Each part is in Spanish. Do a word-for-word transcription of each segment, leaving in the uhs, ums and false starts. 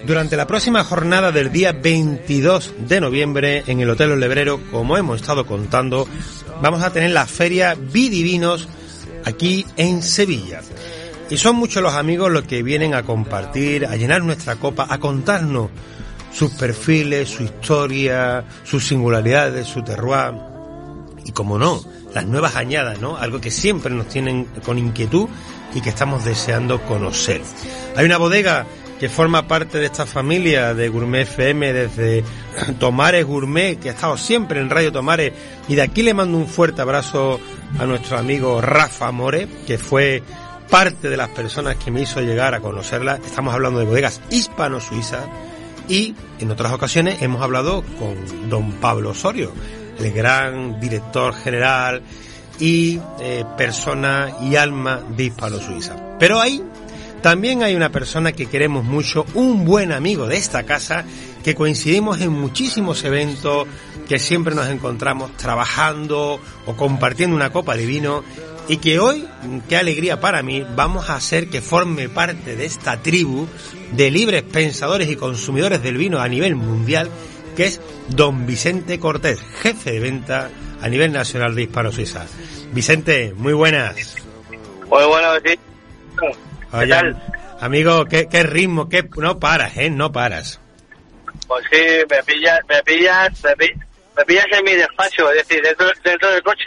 Durante la próxima jornada del día veintidós de noviembre en el Hotel Los Lebreros, como hemos estado contando, vamos a tener la Feria Vidivinos aquí en Sevilla. Y son muchos los amigos los que vienen a compartir, a llenar nuestra copa, a contarnos sus perfiles, su historia, sus singularidades, su terroir y, como no, las nuevas añadas, ¿no? Algo que siempre nos tienen con inquietud y que estamos deseando conocer. Hay una bodega que forma parte de esta familia de Gourmet F M desde Tomares Gourmet, que ha estado siempre en Radio Tomares, y de aquí le mando un fuerte abrazo a nuestro amigo Rafa More, que fue parte de las personas que me hizo llegar a conocerla. Estamos hablando de bodegas hispano-suizas, y en otras ocasiones hemos hablado con don Pablo Osorio, el gran director general y eh, persona y alma de Hispano-Suiza. Pero hay también hay una persona que queremos mucho, un buen amigo de esta casa, que coincidimos en muchísimos eventos, que siempre nos encontramos trabajando o compartiendo una copa de vino, y que hoy, qué alegría para mí, vamos a hacer que forme parte de esta tribu de libres pensadores y consumidores del vino a nivel mundial, que es don Vicente Cortés, jefe de venta a nivel nacional de Hispano-Suiza. Vicente, muy buenas. Muy buenas, sí. ¿Qué Oye, tal? Amigo, ¿qué, qué ritmo? ¿Qué? No paras, ¿eh? No paras. Pues sí, me pillas, me pillas, me pillas, me pillas en mi despacho, es decir, dentro, dentro del coche.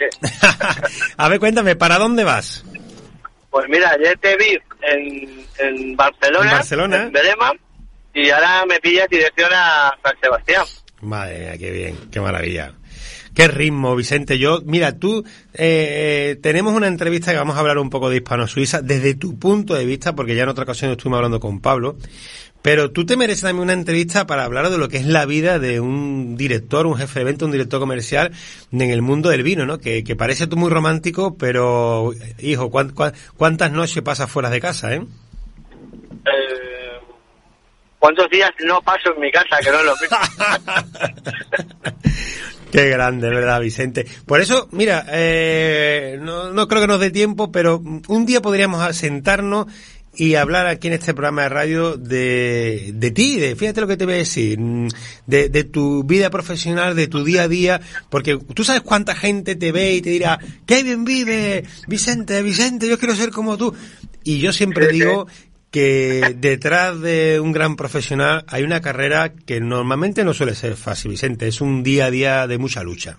A ver, cuéntame, ¿para dónde vas? Pues mira, ayer te vi en, en Barcelona, ¿En Barcelona? en Berema, y ahora me pillas dirección a San Sebastián. Madre mía, qué bien, qué maravilla. Qué ritmo, Vicente. Yo, mira, tú, eh, tenemos una entrevista que vamos a hablar un poco de Hispano-Suiza desde tu punto de vista, porque ya en otra ocasión estuvimos hablando con Pablo, pero tú te mereces también una entrevista para hablar de lo que es la vida de un director, un jefe de venta, un director comercial en el mundo del vino, ¿no? Que, que parece tú muy romántico, pero, hijo, ¿cuán, cuán, ¿cuántas noches pasas fuera de casa, eh? Eh, ¿Cuántos días no paso en mi casa, que no es lo mismo? Qué grande, ¿verdad, Vicente? Por eso, mira, eh, no, no creo que nos dé tiempo, pero un día podríamos sentarnos y hablar aquí en este programa de radio de, de ti, de, fíjate lo que te voy a decir, de, de tu vida profesional, de tu día a día, porque tú sabes cuánta gente te ve y te dirá, ¡qué bien vive, Vicente, Vicente, yo quiero ser como tú! Y yo siempre digo que detrás de un gran profesional hay una carrera que normalmente no suele ser fácil, Vicente, es un día a día de mucha lucha.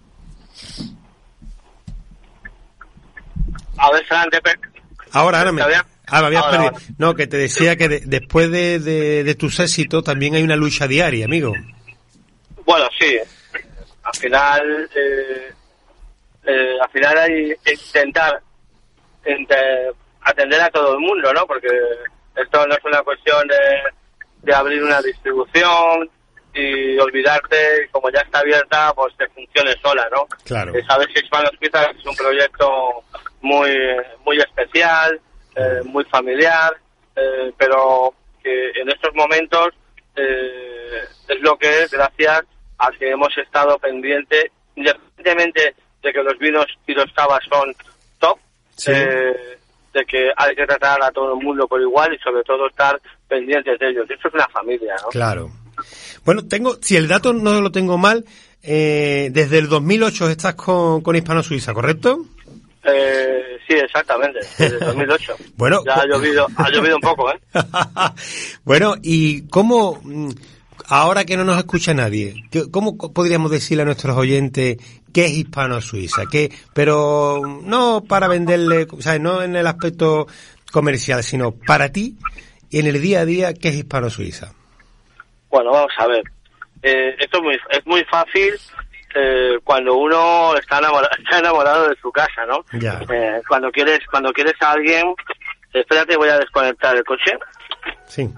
A ver, Fran, te per... Ahora, ahora me, ah, me habías ahora, perdido. ahora. No, que te decía que de, después de, de, de tus éxitos también hay una lucha diaria, amigo. Bueno, sí. Al final, eh, eh, al final hay que intentar ente- atender a todo el mundo, ¿no? Porque esto no es una cuestión de, de abrir una distribución y olvidarte, como ya está abierta, pues que funcione sola, ¿no? Claro. Eh, sabes que Hispano-Suiza es un proyecto muy muy especial, eh, muy familiar, eh, pero que en estos momentos eh, es lo que es gracias a que hemos estado pendientes, independientemente de que los vinos y los cavas son top, Sí. eh, de que hay que tratar a todo el mundo por igual y sobre todo estar pendientes de ellos. Esto es una familia, ¿no? Claro. Bueno, tengo, si el dato no lo tengo mal, eh, desde el dos mil ocho estás con, con Hispano-Suiza, ¿correcto? Eh, sí, exactamente, desde dos mil ocho. Bueno, ya ha llovido, ha llovido un poco, ¿eh? Bueno, ¿y cómo, ahora que no nos escucha nadie, cómo podríamos decirle a nuestros oyentes qué es Hispano-Suiza? ¿Qué, pero no para venderle, o sea, no en el aspecto comercial, sino para ti, en el día a día, ¿qué es Hispano-Suiza? Bueno, vamos a ver. Eh, esto es muy, es muy fácil eh, cuando uno está enamorado, está enamorado de su casa, ¿no? Ya. Eh, cuando quieres, cuando quieres a alguien, espérate, voy a desconectar el coche. Sí.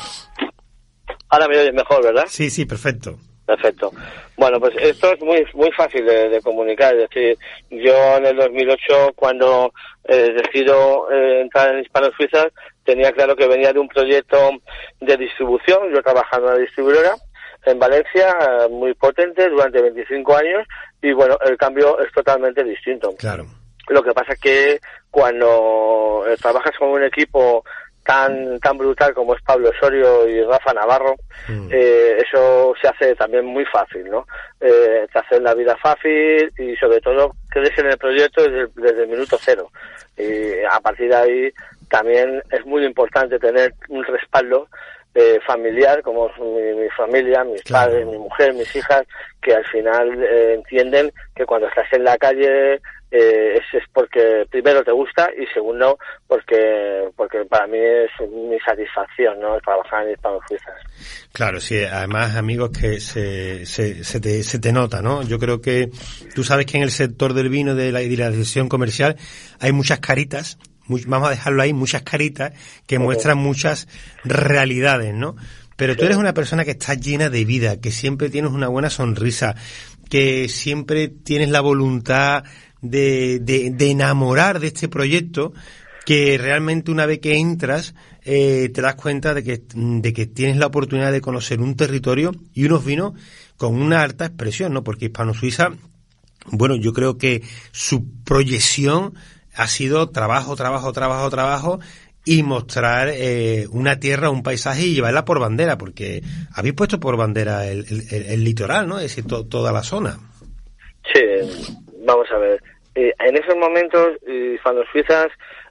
Ahora me oyes mejor, ¿verdad? Sí, sí, perfecto. Perfecto. Bueno, pues esto es muy muy fácil de, de comunicar. Es decir, yo en el dos mil ocho, cuando eh, decido eh, entrar en Hispano-Suiza, tenía claro que venía de un proyecto de distribución. Yo trabajaba en una distribuidora en Valencia, eh, muy potente, durante veinticinco años, y bueno, el cambio es totalmente distinto. Claro. Lo que pasa es que cuando eh, trabajas con un equipo tan tan brutal como es Pablo Osorio y Rafa Navarro, mm. eh, eso se hace también muy fácil, ¿no? Eh, te hace la vida fácil y sobre todo crees en el proyecto desde, desde el minuto cero. Y a partir de ahí también es muy importante tener un respaldo eh, familiar, como mi, mi familia, mis claro. padres, mi mujer, mis hijas, que al final eh, entienden que cuando estás en la calle eh, es, es porque primero te gusta y segundo porque porque para mí es mi satisfacción, ¿no? Trabajar en Hispanos Suizas. Claro, sí, además, amigos, que se, se, se, te, se te nota, ¿no? Yo creo que tú sabes que en el sector del vino de la, y de la decisión comercial hay muchas caritas, muy, vamos a dejarlo ahí, muchas caritas que uh-huh. muestran muchas realidades, ¿no? Pero sí. Tú eres una persona que está llena de vida, que siempre tienes una buena sonrisa, que siempre tienes la voluntad de, de, de enamorar de este proyecto, que realmente una vez que entras eh, te das cuenta de que de que tienes la oportunidad de conocer un territorio y unos vinos con una alta expresión, ¿no? Porque Hispano Suiza, bueno, yo creo que su proyección ha sido trabajo, trabajo, trabajo, trabajo y mostrar eh, una tierra, un paisaje y llevarla por bandera, porque habéis puesto por bandera el, el, el litoral, ¿no? Es decir, to, toda la zona. Sí, vamos a ver. Eh, en esos momentos, Hispanos Suizas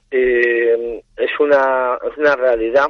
Eh, es una es una realidad.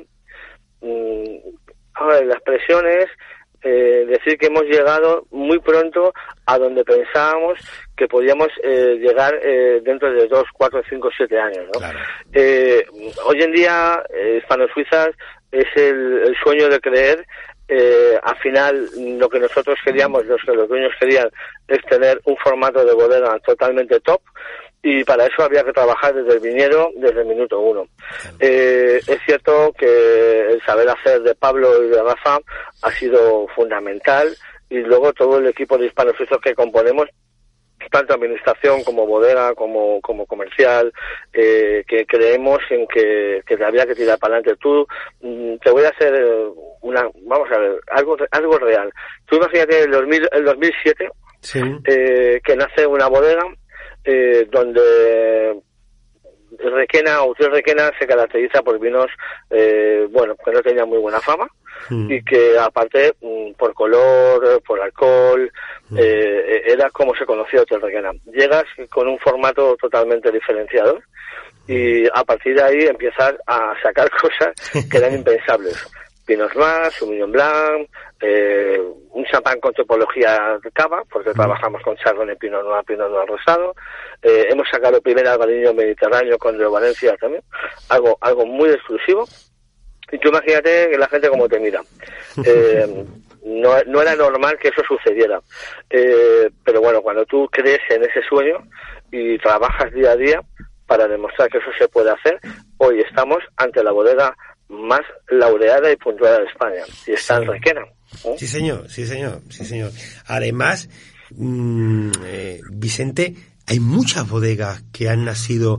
Mm, ahora, la expresión es eh, decir que hemos llegado muy pronto a donde pensábamos que podíamos eh, llegar eh, dentro de dos, cuatro, cinco, siete años, ¿no? Claro. Eh, hoy en día, eh, Hispanos Suizas es el, el sueño de creer. Eh, al final, lo que nosotros queríamos, los que los dueños querían, es tener un formato de bodega totalmente top. Y para eso había que trabajar desde el viñedo, desde el minuto uno. Eh, es cierto que el saber hacer de Pablo y de Rafa ha sido fundamental, y luego todo el equipo de Hispanos Suizos que componemos, tanto administración como bodega, como como comercial, eh, que creemos en que, que había que tirar para adelante. Tú, mm, te voy a hacer una, vamos a ver, algo algo real. Tú imagínate el, dos mil, el dos mil siete, sí. eh, que nace una bodega, Eh, donde Requena, Hotel Requena se caracteriza por vinos, eh, bueno, que no tenían muy buena fama, mm. y que aparte, mm, por color, por alcohol, mm. eh, era como se conocía Hotel Requena. Llegas con un formato totalmente diferenciado y a partir de ahí empiezas a sacar cosas que eran impensables. Pinos más, Sauvignon Blanc, eh, un champán con tipología de cava, porque mm. trabajamos con Chardonnay, Pinot Noir, Pinot Noir rosado. Eh, hemos sacado el primer albariño mediterráneo con de Valencia también, algo algo muy exclusivo. Y tú imagínate que la gente como te mira. Eh, no, no era normal que eso sucediera. Eh, pero bueno, cuando tú crees en ese sueño y trabajas día a día para demostrar que eso se puede hacer, hoy estamos ante la bodega más laureada y puntuada de España, y está sí. en Requena. ¿eh? Sí, señor, sí, señor, sí, señor. Además, mmm, eh, Vicente, hay muchas bodegas que han nacido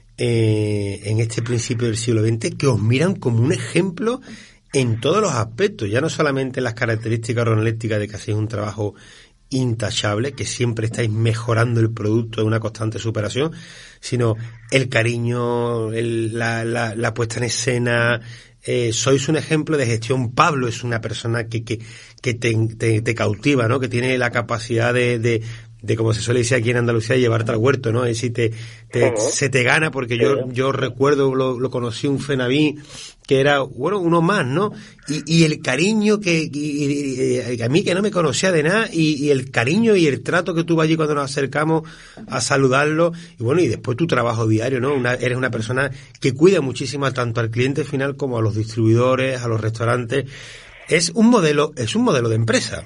eh, en este principio del siglo veinte que os miran como un ejemplo en todos los aspectos, ya no solamente en las características organolépticas de que hacéis un trabajo intachable, que siempre estáis mejorando el producto en una constante superación, sino el cariño, el, la, la, la puesta en escena. Eh, sois un ejemplo de gestión. Pablo es una persona que que, que te, te, te cautiva, ¿no? Que tiene la capacidad de, de, de, como se suele decir aquí en Andalucía, llevarte al huerto, ¿no? Es decir, te, te, uh-huh. se te gana, porque yo, uh-huh. yo recuerdo, lo, lo conocí un Fenaví que era, bueno, uno más, ¿no? Y, y el cariño que, y, y, y, a mí que no me conocía de nada, y, y el cariño y el trato que tuvo allí cuando nos acercamos a saludarlo, y bueno, y después tu trabajo diario, ¿no? Una, eres una persona que cuida muchísimo tanto al cliente final como a los distribuidores, a los restaurantes. Es un modelo, es un modelo de empresa.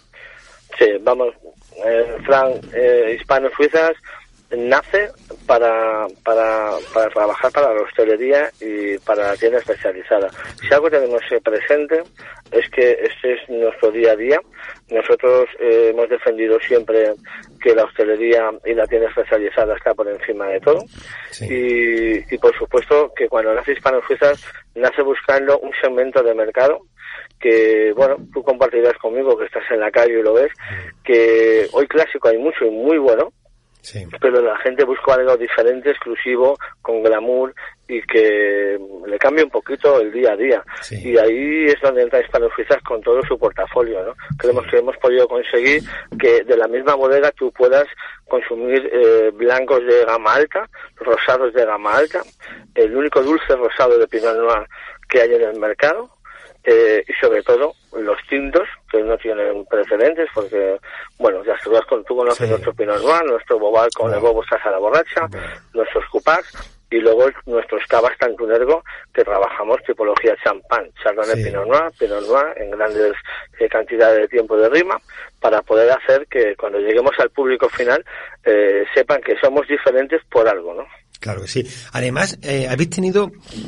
Sí, vamos, eh, Fran, eh, Hispanos Suizas nace para, para, para trabajar para la hostelería y para la tienda especializada. Si algo tenemos presente es que este es nuestro día a día. Nosotros eh, hemos defendido siempre que la hostelería y la tienda especializada está por encima de todo. Sí. Y, y por supuesto que cuando nace Hispanos Suizas nace buscando un segmento de mercado que, bueno, tú compartirás conmigo que estás en la calle y lo ves, que hoy clásico hay mucho y muy bueno, Sí. Pero la gente busca algo diferente, exclusivo, con glamour y que le cambie un poquito el día a día. Sí. Y ahí es donde entra Hispano-Suizas con todo su portafolio, ¿no? Creemos sí. que hemos podido conseguir que de la misma bodega tú puedas consumir eh, blancos de gama alta, rosados de gama alta, el único dulce rosado de Pinot Noir que hay en el mercado, eh, y sobre todo los tintos, que no tienen precedentes, porque, bueno, ya tú, tú conoces sí. nuestro Pinot Noir, nuestro Bobal con no. el Bobo Estás a la borracha, no. nuestros Cupacs, y luego nuestros cavas Tantunergo, que trabajamos tipología champán, Chardonnay, sí. Pinot Noir, Pinot Noir, en grandes eh, cantidades de tiempo de rima, para poder hacer que cuando lleguemos al público final eh, sepan que somos diferentes por algo, ¿no? Claro que sí. Además, eh, habéis tenido,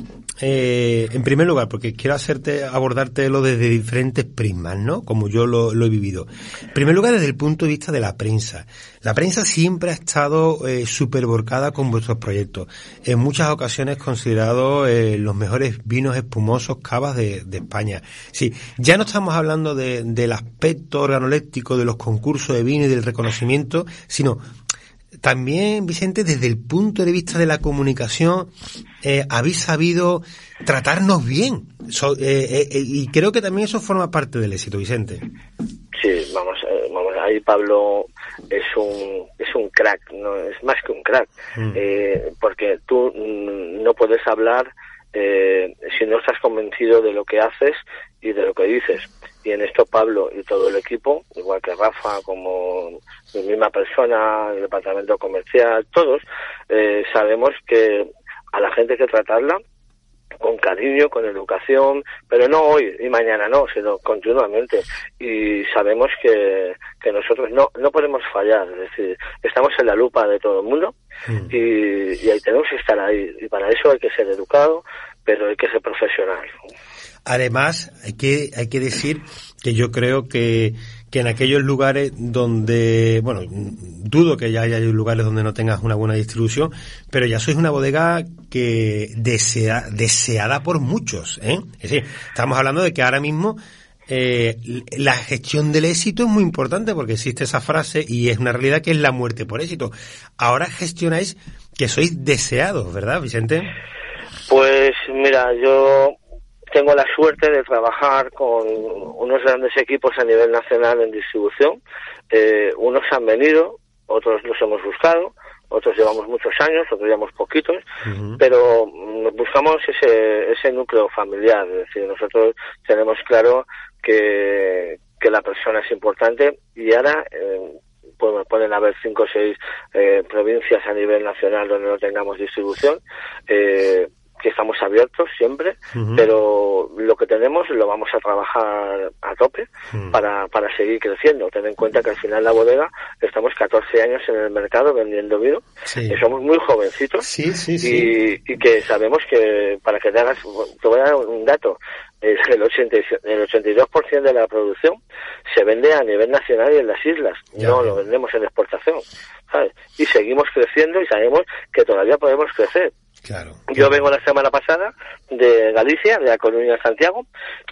eh, en primer lugar, porque quiero hacerte, abordártelo desde diferentes prismas, ¿no? Como yo lo, lo he vivido. En primer lugar, desde el punto de vista de la prensa. La prensa siempre ha estado eh, súper volcada con vuestros proyectos. En muchas ocasiones considerados eh, los mejores vinos espumosos cavas de, de España. Sí, ya no estamos hablando de, del aspecto organoléptico de los concursos de vino y del reconocimiento, sino también, Vicente, desde el punto de vista de la comunicación, eh, habéis sabido tratarnos bien. So, eh, eh, y creo que también eso forma parte del éxito, Vicente. Sí, vamos, eh, vamos, ahí Pablo es un es un crack, no es más que un crack, mm. eh, porque tú mm, no puedes hablar eh, si no estás convencido de lo que haces y de lo que dices. Y en esto Pablo y todo el equipo, igual que Rafa, como mi misma persona, el departamento comercial, todos, eh, sabemos que a la gente hay que tratarla con cariño, con educación, pero no hoy y mañana no, sino continuamente. Y sabemos que, que nosotros no, no podemos fallar, es decir, estamos en la lupa de todo el mundo mm. y, y ahí tenemos que estar ahí. Y para eso hay que ser educado, pero hay que ser profesional. Además, hay que, hay que decir que yo creo que, que en aquellos lugares donde, bueno, dudo que ya haya lugares donde no tengas una buena distribución, pero ya sois una bodega que desea, deseada por muchos, ¿eh? Es decir, estamos hablando de que ahora mismo eh, la gestión del éxito es muy importante porque existe esa frase y es una realidad que es la muerte por éxito. Ahora gestionáis que sois deseados, ¿verdad, Vicente? Pues mira, yo tengo la suerte de trabajar con unos grandes equipos a nivel nacional en distribución. Eh, unos han venido, otros los hemos buscado, otros llevamos muchos años, otros llevamos poquitos, uh-huh. pero buscamos ese ese núcleo familiar. Es decir, nosotros tenemos claro que, que la persona es importante y ahora eh, pues pueden haber cinco o seis eh, provincias a nivel nacional donde no tengamos distribución. Eh, que estamos abiertos siempre, uh-huh. pero lo que tenemos lo vamos a trabajar a tope uh-huh. para para seguir creciendo. Ten en cuenta que al final la bodega estamos catorce años en el mercado vendiendo vino, sí. y somos muy jovencitos sí, sí, y, sí. y que sabemos que, para que te hagas, te voy a dar un dato, el ochenta, el ochenta y dos por ciento de la producción se vende a nivel nacional y en las islas, ya, no ya. lo vendemos en exportación, ¿sabes? Y seguimos creciendo y sabemos que todavía podemos crecer. Claro. Yo vengo la semana pasada de Galicia, de A Coruña, Santiago,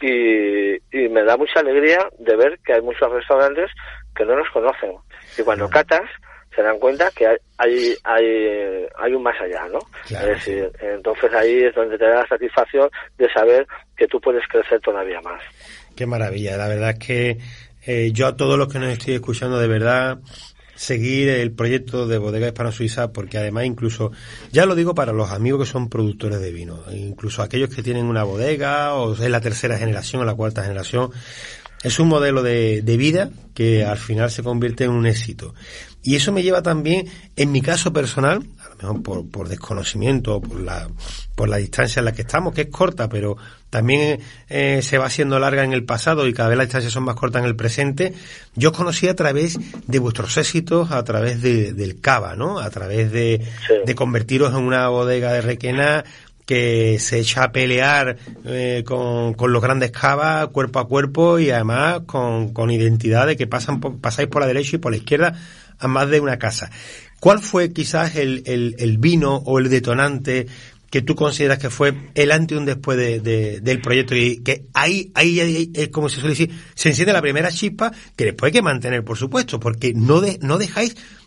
y, y me da mucha alegría de ver que hay muchos restaurantes que no nos conocen. Y cuando claro. catas, se dan cuenta que hay hay hay, hay un más allá, ¿no? Claro, es decir, sí. entonces ahí es donde te da la satisfacción de saber que tú puedes crecer todavía más. Qué maravilla, la verdad es que eh, yo a todos los que nos estoy escuchando, de verdad, seguir el proyecto de Bodega Hispano-Suiza, porque además incluso, ya lo digo para los amigos que son productores de vino, incluso aquellos que tienen una bodega o es la tercera generación o la cuarta generación, es un modelo de, de vida que al final se convierte en un éxito. Y eso me lleva también, en mi caso personal, a lo mejor por, por desconocimiento, por la, por la distancia en la que estamos, que es corta, pero también eh, se va haciendo larga en el pasado y cada vez las distancias son más cortas en el presente. Yo os conocí a través de vuestros éxitos, a través de, del cava, ¿no? A través de, sí. de convertiros en una bodega de Requena que se echa a pelear eh, con, con los grandes cavas cuerpo a cuerpo y además con, con identidad de que pasan por, pasáis por la derecha y por la izquierda a más de una casa. ¿Cuál fue quizás el, el, el vino o el detonante que tú consideras que fue el antes y un después de, de, del proyecto y que ahí, ahí, ahí, ahí, como se suele decir, se enciende la primera chispa que después hay que mantener, por supuesto, porque no de, no dejáis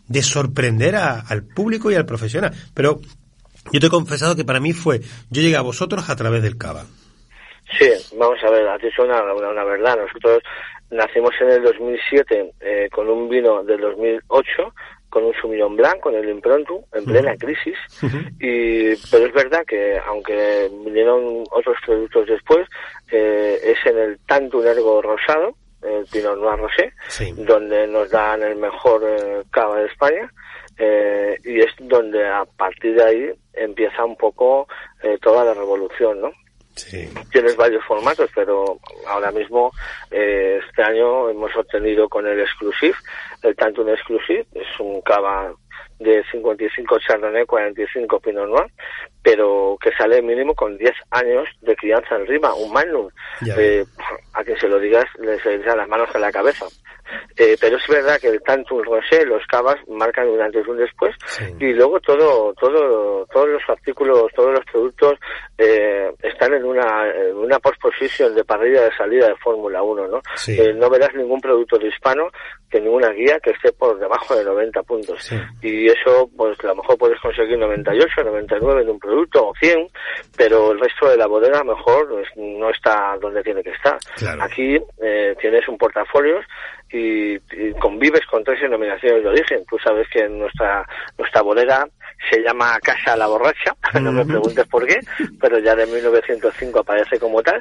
de sorprender a, al público y al profesional. Pero yo te he confesado que para mí fue, yo llegué a vosotros a través del cava. Sí, vamos a ver, has dicho una, una, una verdad. Nosotros nacimos en el dos mil siete eh, con un vino del dos mil ocho, con un Sauvignon Blanc, con el Improntu, en plena uh-huh. crisis. Uh-huh. Y pero es verdad que, aunque vinieron otros productos después, eh, es en el Tantum Ergo Rosado, el Pinot Noir Rosé, sí. donde nos dan el mejor eh, cava de España. Eh, y es donde a partir de ahí empieza un poco eh, toda la revolución, ¿no? Sí. Tienes varios formatos, pero ahora mismo eh, este año hemos obtenido con el Exclusive, el Tantum Exclusive, es un cava de cincuenta y cinco Chardonnay, cuarenta y cinco Pinot Noir, pero que sale mínimo con diez años de crianza en rima, un Magnum. Eh, a quien se lo digas le se echan las manos a la cabeza. Eh, pero es verdad que el Tantum Rosé, los cavas marcan un antes y un después, sí. y luego todo, todo, todos los artículos, todos los productos eh, están en una, en una post-position de parrilla de salida de Fórmula uno, ¿no? Sí. Eh, no verás ningún producto de hispano, que ninguna guía que esté por debajo de noventa puntos. Sí. Y eso, pues a lo mejor puedes conseguir noventa y ocho, noventa y nueve en un producto o cien, pero el resto de la bodega mejor pues, no está donde tiene que estar. Claro. Aquí eh, tienes un portafolio y, y convives con tres denominaciones de origen. Tú sabes que nuestra nuestra bodega se llama Casa La Borracha, uh-huh. no me preguntes por qué, pero ya de mil novecientos cinco aparece como tal,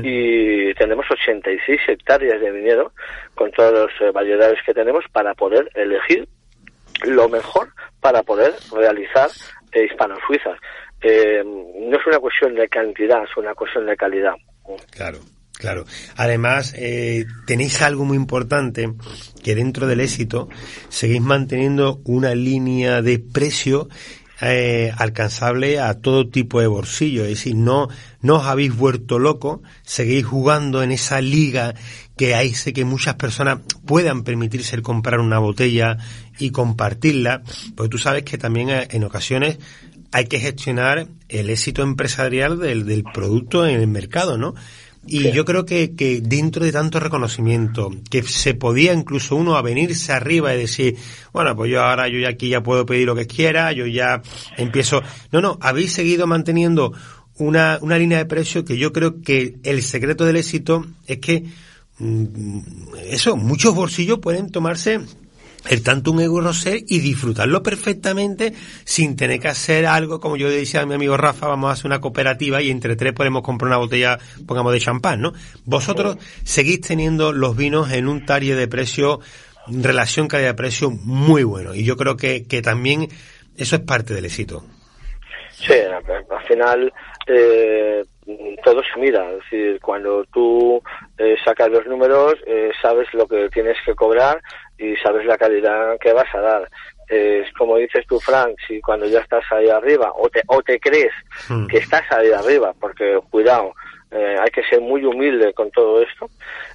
y tenemos ochenta y seis hectáreas de viñedo con todas las eh, variedades que tenemos para poder elegir lo mejor para poder realizar eh, hispano-suizas. Eh, no es una cuestión de cantidad, es una cuestión de calidad. Claro. Claro. Además, eh, tenéis algo muy importante, que dentro del éxito seguís manteniendo una línea de precio eh, alcanzable a todo tipo de bolsillo. Es decir, no, no os habéis vuelto locos, seguís jugando en esa liga que hace que muchas personas puedan permitirse el comprar una botella y compartirla, porque tú sabes que también en ocasiones hay que gestionar el éxito empresarial del, del producto en el mercado, ¿no? Y sí. yo creo que, que dentro de tanto reconocimiento, que se podía incluso uno a venirse arriba y decir, bueno, pues yo ahora yo ya aquí ya puedo pedir lo que quiera, yo ya empiezo... No, no, habéis seguido manteniendo una, una línea de precio que yo creo que el secreto del éxito es que, mmm, eso, muchos bolsillos pueden tomarse el Tantum Ergo Rosé y disfrutarlo perfectamente sin tener que hacer algo como yo le decía a mi amigo Rafa, vamos a hacer una cooperativa y entre tres podemos comprar una botella, pongamos de champán, ¿no? Vosotros seguís teniendo los vinos en un target de precio, relación calidad-precio muy bueno, y yo creo que, que también eso es parte del éxito. Sí, al final eh, todo se mira, es decir, cuando tú eh, sacas los números, eh, sabes lo que tienes que cobrar y sabes la calidad que vas a dar. Es eh, como dices tú, Frank, si cuando ya estás ahí arriba, o te, o te crees mm. que estás ahí arriba, porque cuidado, eh, hay que ser muy humilde con todo esto,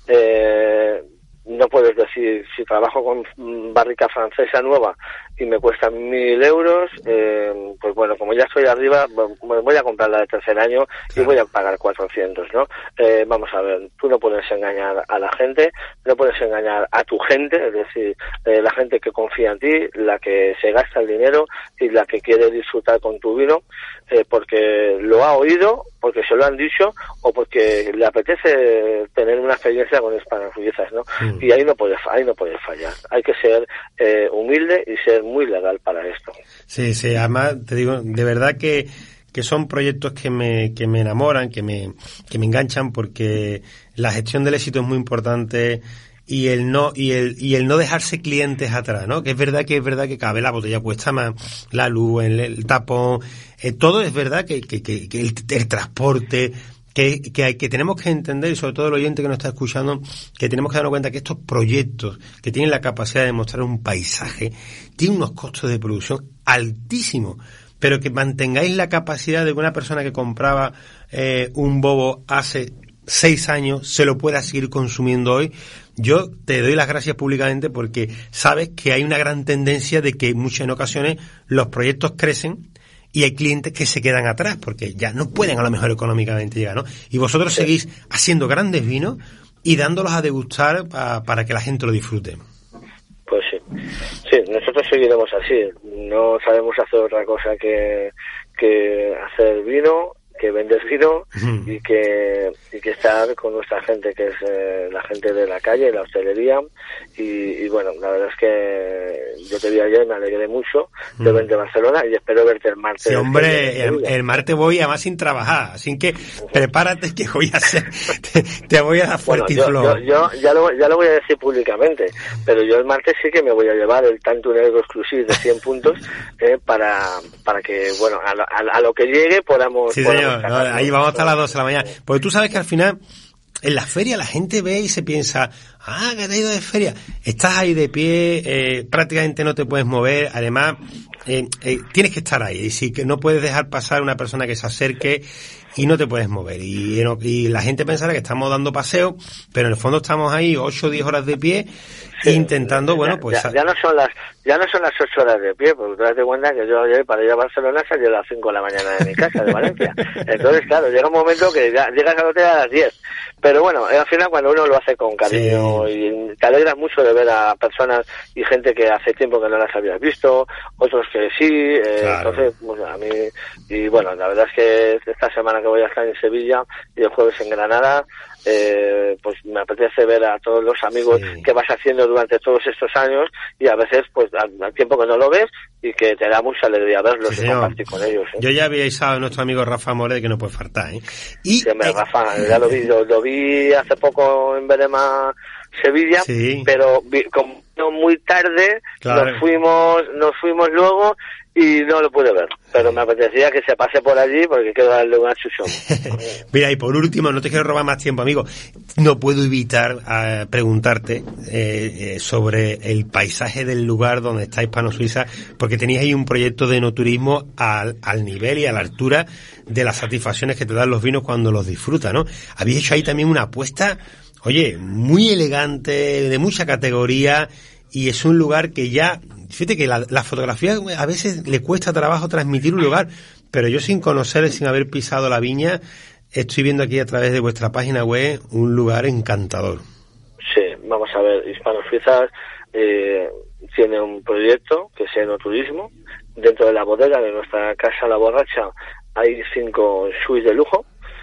eh, no puedes decir, si trabajo con barrica francesa nueva y me cuesta mil euros, eh, pues bueno, como ya estoy arriba, me voy a comprar la de tercer año y voy a pagar cuatrocientos, ¿no? Eh, vamos a ver, tú no puedes engañar a la gente, no puedes engañar a tu gente, es decir, eh, la gente que confía en ti, la que se gasta el dinero y la que quiere disfrutar con tu vino, eh, porque lo ha oído, porque se lo han dicho o porque le apetece tener una experiencia con hispano-suizas, ¿no? Mm. Y ahí no puedes, ahí no puedes fallar. Hay que ser eh, humilde y ser muy legal para esto. Sí, sí, además te digo, de verdad que que son proyectos que me que me enamoran, que me que me enganchan, porque la gestión del éxito es muy importante y el no y el y el no dejarse clientes atrás, ¿no? Que es verdad que es verdad que cada vez la botella cuesta más, la luz, el, el tapón, eh, todo es verdad que que, que, que el, el transporte, que, que hay, que tenemos que entender, y sobre todo el oyente que nos está escuchando, que tenemos que darnos cuenta que estos proyectos que tienen la capacidad de mostrar un paisaje tienen unos costos de producción altísimos, pero que mantengáis la capacidad de que una persona que compraba eh, un bobo hace seis años se lo pueda seguir consumiendo hoy. Yo te doy las gracias públicamente porque sabes que hay una gran tendencia de que muchas en ocasiones los proyectos crecen y hay clientes que se quedan atrás porque ya no pueden a lo mejor económicamente llegar, ¿no? Y vosotros sí. seguís haciendo grandes vinos y dándolos a degustar pa, para que la gente lo disfrute. Pues sí, Sí, nosotros seguiremos así. No sabemos hacer otra cosa que, que hacer vino, que vender vino uh-huh. y que y que estar con nuestra gente, que es eh, la gente de la calle, la hostelería. Y, y bueno, la verdad es que yo te vi ayer, me alegré mucho de uh-huh. verte en Barcelona y espero verte el martes. Sí, hombre, el, el martes voy además sin trabajar, así que uh-huh. prepárate que voy a hacer, te, te voy a dar fuerte bueno, yo, yo, yo ya lo, ya lo voy a decir públicamente, pero yo el martes sí que me voy a llevar el tanto negro exclusivo de cien puntos eh, para para que, bueno, a, a, a lo que llegue podamos... Sí, podamos señor, no, ahí vamos hasta las doce de la mañana, porque tú sabes que al final en la feria la gente ve y se piensa, ah, que te has ido de feria, estás ahí de pie, eh, prácticamente no te puedes mover, además eh, eh, tienes que estar ahí, y sí que no puedes dejar pasar una persona que se acerque y no te puedes mover, y, y la gente pensará que estamos dando paseo, pero en el fondo estamos ahí ocho o diez horas de pie sí, intentando, ya, bueno, pues... Ya, ya no son las ya no son las ocho horas de pie, porque tú te das cuenta que yo ayer para ir a Barcelona salí a las cinco de la mañana de mi casa, de Valencia. Entonces, claro, llega un momento que ya, llegas al hotel a las diez. Pero bueno, al final cuando uno lo hace con cariño sí. y te alegras mucho de ver a personas y gente que hace tiempo que no las habías visto, otros que sí, eh, claro. entonces, bueno, a mí, y bueno, la verdad es que esta semana que voy a estar en Sevilla y el jueves en Granada, eh, pues me apetece ver a todos los amigos sí. que vas haciendo durante todos estos años y a veces pues al, al tiempo que no lo ves y que te da mucha alegría verlos sí, y compartir con ellos. ¿eh? Yo ya había avisado a nuestro amigo Rafa More que no puede faltar. ¿eh? Y sí, hombre, eh, Rafa, ya lo vi, lo, lo vi hace poco en Verema, Sevilla, sí. pero vi, como muy tarde claro. nos fuimos, nos fuimos luego y no lo pude ver, pero me apetecía que se pase por allí porque quiero darle una chuchón. Mira, y por último, no te quiero robar más tiempo, amigo, no puedo evitar uh, preguntarte eh, eh, sobre el paisaje del lugar donde está Hispano Suiza, porque tenías ahí un proyecto de enoturismo al, al nivel y a la altura de las satisfacciones que te dan los vinos cuando los disfrutas, ¿no? Habéis hecho ahí también una apuesta, oye, muy elegante, de mucha categoría, y es un lugar que ya, fíjate que la, la fotografía a veces le cuesta trabajo transmitir un lugar, pero yo sin conocer, sin haber pisado la viña, estoy viendo aquí a través de vuestra página web un lugar encantador. Sí, vamos a ver, Hispano Suiza eh, tiene un proyecto que es enoturismo. Dentro de la bodega de nuestra casa La Borracha hay cinco suites de lujo,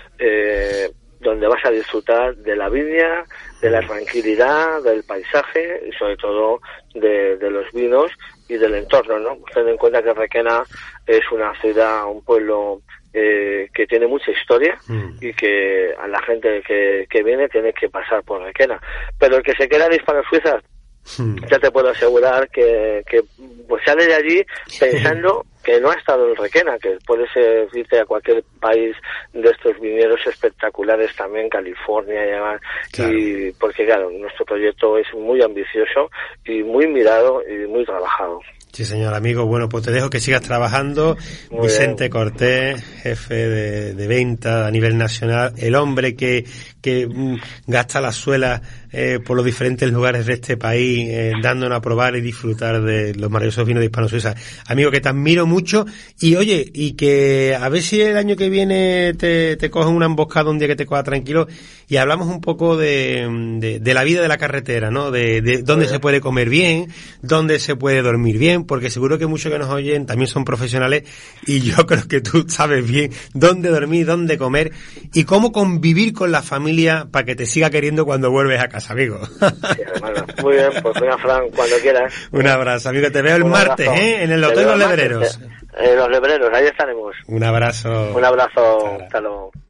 eh, donde vas a disfrutar de la viña, de la tranquilidad, del paisaje y sobre todo de, de los vinos y del entorno, ¿no? Ten en cuenta que Requena es una ciudad, un pueblo eh, que tiene mucha historia mm. y que a la gente que, que viene tiene que pasar por Requena. Pero el que se queda en Hispano Suiza, mm. ya te puedo asegurar que, que pues sale de allí pensando que no ha estado en Requena, que puedes irte a cualquier país de estos viñedos espectaculares también, California y demás, claro. y porque claro, nuestro proyecto es muy ambicioso y muy mirado y muy trabajado. Sí, señor amigo. Bueno, pues te dejo que sigas trabajando. Muy Vicente bien. Cortés, jefe de, de venta a nivel nacional, el hombre que que mm, gasta las suelas eh, por los diferentes lugares de este país, eh, dándonos a probar y disfrutar de los maravillosos vinos de Hispano Suiza. Amigo, que te admiro mucho y oye, y que a ver si el año que viene te, te cogen una emboscada un día que te coja tranquilo y hablamos un poco de, de, de la vida de la carretera, ¿no? De, de dónde se puede comer bien, dónde se puede dormir bien, porque seguro que muchos que nos oyen también son profesionales y yo creo que tú sabes bien dónde dormir, dónde comer y cómo convivir con la familia para que te siga queriendo cuando vuelves a casa, amigo. Sí, hermano. Muy bien, pues venga, Fran, cuando quieras. Un abrazo, amigo. Te veo el Un martes, abrazo. ¿eh? En el Hotel Los Lebreros. En Los Lebreros, ahí estaremos. Un abrazo. Un abrazo. Hasta luego.